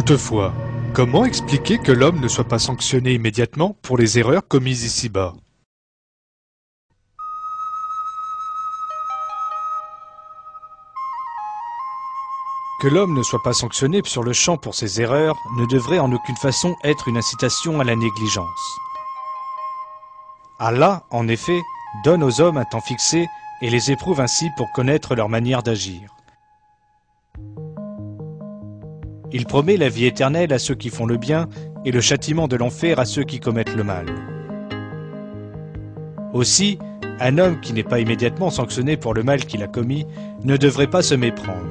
Toutefois, comment expliquer que l'homme ne soit pas sanctionné immédiatement pour les erreurs commises ici-bas? Que l'homme ne soit pas sanctionné sur le champ pour ses erreurs ne devrait en aucune façon être une incitation à la négligence. Allah, en effet, donne aux hommes un temps fixé et les éprouve ainsi pour connaître leur manière d'agir. Il promet la vie éternelle à ceux qui font le bien et le châtiment de l'enfer à ceux qui commettent le mal. Aussi, un homme qui n'est pas immédiatement sanctionné pour le mal qu'il a commis ne devrait pas se méprendre.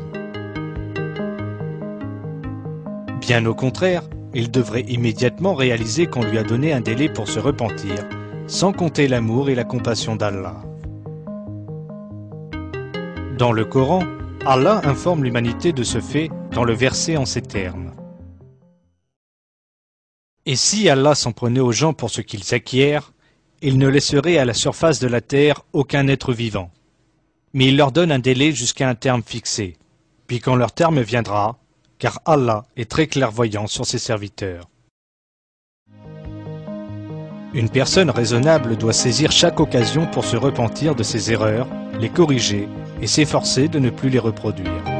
Bien au contraire, il devrait immédiatement réaliser qu'on lui a donné un délai pour se repentir, sans compter l'amour et la compassion d'Allah. Dans le Coran, Allah informe l'humanité de ce fait dans le verset en ces termes. Et si Allah s'en prenait aux gens pour ce qu'ils acquièrent, il ne laisserait à la surface de la terre aucun être vivant. Mais il leur donne un délai jusqu'à un terme fixé. Puis quand leur terme viendra, car Allah est très clairvoyant sur ses serviteurs. Une personne raisonnable doit saisir chaque occasion pour se repentir de ses erreurs, les corriger et s'efforcer de ne plus les reproduire.